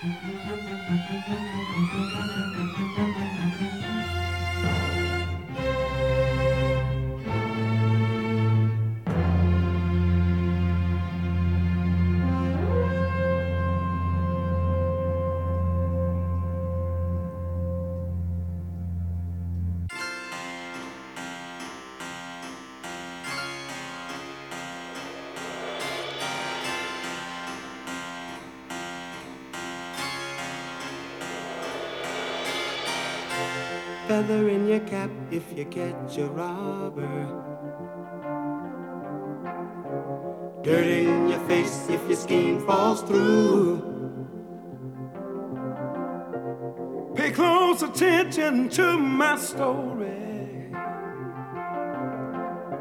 Feather in your cap if you catch a robber. Dirt in your face if your scheme falls through. Pay close attention to my story.